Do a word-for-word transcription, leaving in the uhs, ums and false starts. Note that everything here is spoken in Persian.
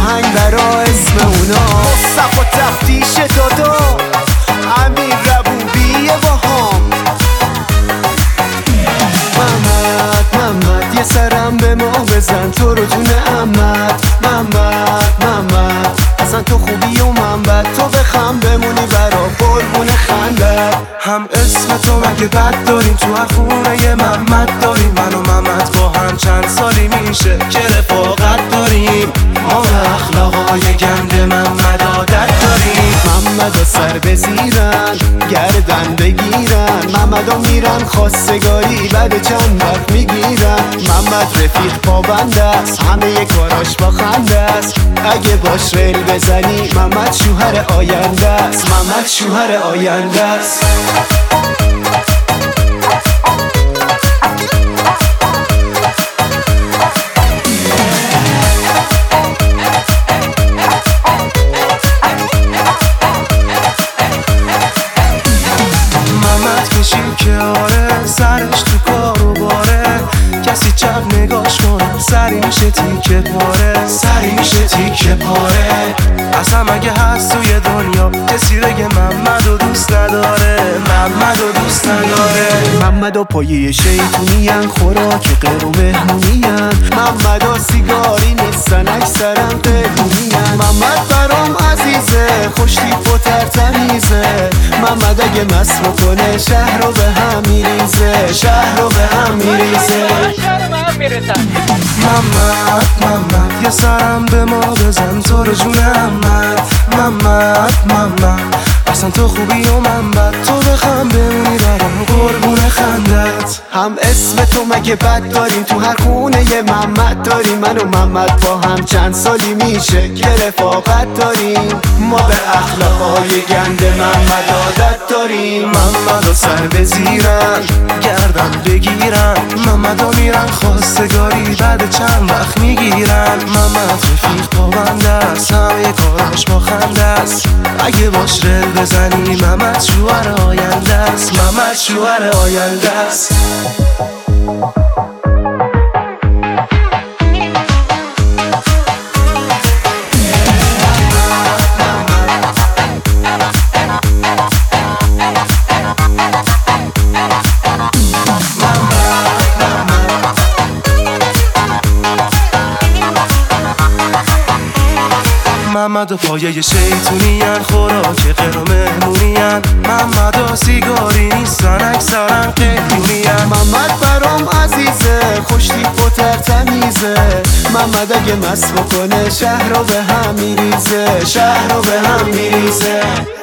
آهنگ برا اسم اونا. مصطفی تفتیش دادا، امیر ربوبی باهام. محمد محمد یه سرم به ما بزن، تو رو جون احمد. محمد محمد اصلا تو خوبی و من بد، تو بخم بمونی برا قربون خندت. هم اسم تو مگه بد داریم، تو هر خونه یه محمد داریم. من و محمد با هم چند سالی میشه که رفاقت داریم. ما به اخلاقای گند محمد عادت داریم. محمد سر بزیرن گردن بگیرن، محمد میرن خواستگاری بعد چند وقت میگیرن. محمد رفیق پابند است، همه کاراش با خنده است. اگه باش ریل بزنی محمد شوهر آینده است. محمد شوهر آینده است. که آره سرش تو کارو باره، کسی چپ نگاش کنه سری میشه تیکه پاره. سری میشه تیکه پاره. اصلا مگه هست توی دنیا کسی بگه محمد و دوست نداره، محمد و دوست نداره. محمد و پایه شیطونین، خوراک غیر و مهمونین. محمد و سیگاری نیستن اکثرا قیدونین. محمد برام عزیزه، خوش تیپ و ترتمیزه. محمد اگه مست بکنه شهر رو به هم میریزه، شهر رو به هم میریزه. محمد محمد یه سرم به ما بزن، تو رو جون احمد. محمد محمد اصلا تو خوبی و من بد، تو بخم بمونی برام قربون خندت. هم اسم تو مگه بد داریم، تو هر خونه یه محمد داریم. من و محمد با هم چند سالی میشه که رفاقت داریم. ما به اخلاقای گند محمد عادت داریم. محمد و سر بزیرن گردن بگیرن، محمد و میرن خواستگاری بعد چند وقت میگیرن. محمد رفیق پابنده است، همه کاراش با خنده است. اگه باش رل بزنی محمد شوهر آینده است. محمد شوهر آینده است. محمد و پایه شیطونین، خوراک غیر و مهمونین. محمد و سیگاری نیستن اکثرا قیدونین. محمد برام عزیزه، خوش تیپ و ترتمیزه. محمد اگه مست بکنه شهر رو به هم میریزه، شهر رو به هم میریزه.